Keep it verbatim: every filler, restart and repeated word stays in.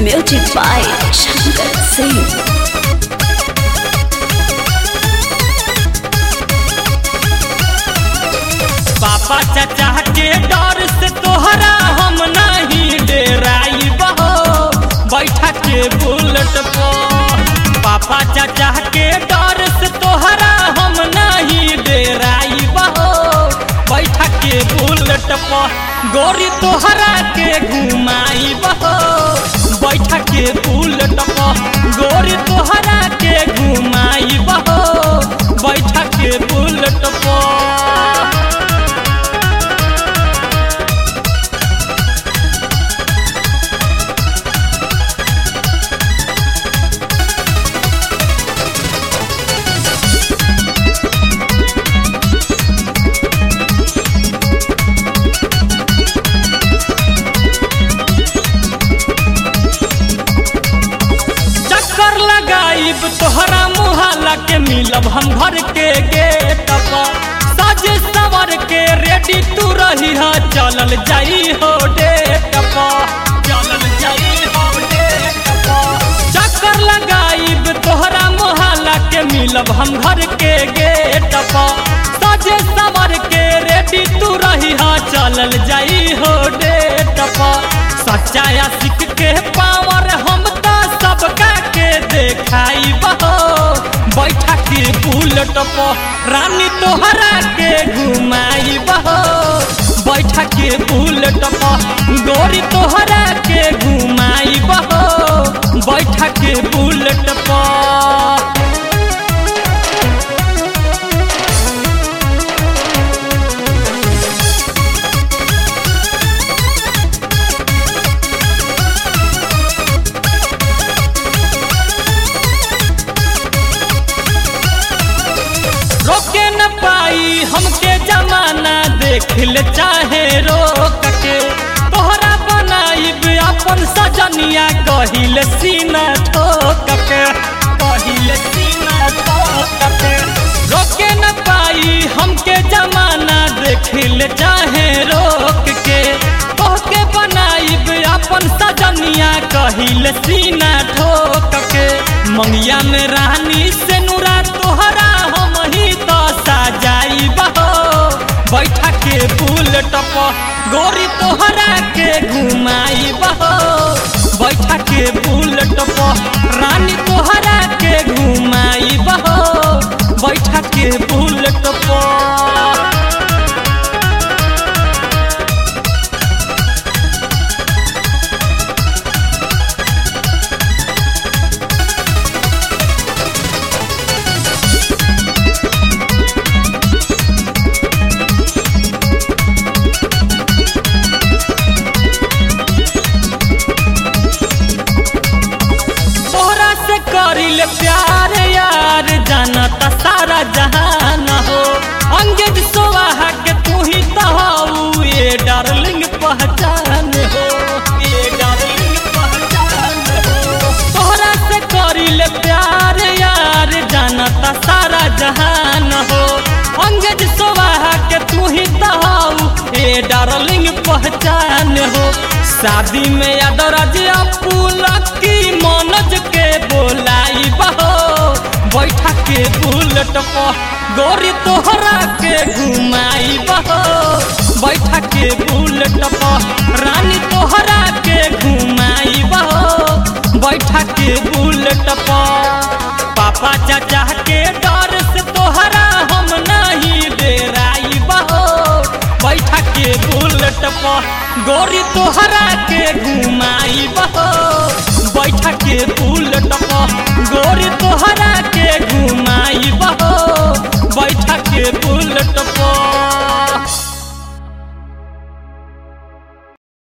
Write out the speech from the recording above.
Music by Shankar Singh. पापा चाचा के डर से तोहरा हम नहीं डेराई बहो बैठा के बुलेट पर। पापा चाचा के डर से तोहरा हम नहीं डेराई बहो बैठा के बुलेट पर। गोरी तोहरा के घुमाई बहो बैठा के बुलेट पर। गोरी तोहरा के घुमाई बहो बैठा के बुलेट पर। तोहरा मुहल्ला के मिलब हम घर के गेट पर। साजे सवर के रेडी तू रही है चलल जाई हो डेट पर। चलल जाई हो डेट पर। चक्कर लगाईब तोहरा मुहल्ला के मिलब हम घर के गेट पर। साजे सवर के रेडी तू रही है चलल जाई हो डेट पर। सच्चा आशिक के पावर हम तो सबका के देखाई बहो बैठा के बुलेट पर। रानी तोहरा के घुमाई बहो बैठा के बुलेट पर। गोरी तोहरा के घुमाई बहो बैठा के बुलेट पर। रोके न पाई हमके जमाना देख ले चाहे रोक के। तोहरा बनाईब अपन सजनिया कहिल सीना ठोक के। कहिल सीना ठोक के। रोके न पाई हमके जमाना देख ले चाहे रोक के। तोहके बनाईब अपन सजनिया कहिल सीना ठोक के। मंगिया में रानी से नूरा तोहरा हम ही तो सजाई बहो बैठा के बुलेट पर। गोरी तोहरा के घुमाई बहो बैठा के बुलेट पर। रानी तोहरा के घुमाई बहो बैठा के बुलेट पर। करिल प्यार यार जानता सारा जहान हो। अंगेज सोहा के तू ही तो हो ये डार्लिंग पहचान हो। ये डार्लिंग पहचान हो। तोहरा से करिल प्यार यार जानता सारा जहान हो। अंगेज सोहा के तू ही तो हो ये डार्लिंग पहचान हो। शादी में यादराज अपू लकी मनोज के बोलाई बहो बैठा के बुलेट पर। गोरी तोहरा के घुमाई बहो बैठा के बुलेट पर। रानी तोहरा के घुमाई बहो बैठा के बुलेट पर। पापा चाचा के डर से तोहरा हम नहीं डेराई बहो बैठा के बुलेट पर। गोरी तोहरा के घुमाई बहो बैठा के बुलेट पर।